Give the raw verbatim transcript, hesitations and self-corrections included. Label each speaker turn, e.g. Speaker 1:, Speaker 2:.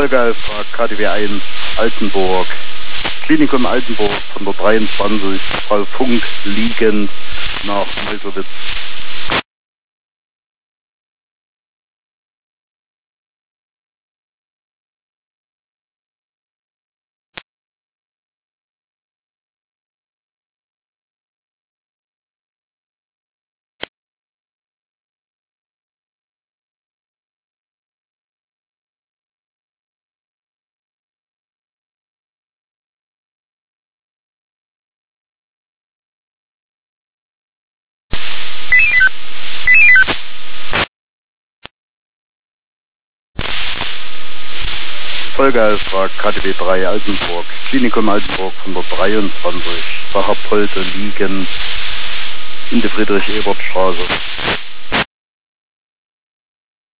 Speaker 1: Folgeauftrag K D W eins Altenburg. Klinikum Altenburg von der dreiundzwanzig, Frau Funk liegend nach Meuselwitz. Folgeauftrag K D W drei Altenburg. Klinikum Altenburg von der dreiundzwanzig, Sacher Polte liegend in der Friedrich-Ebert-Straße.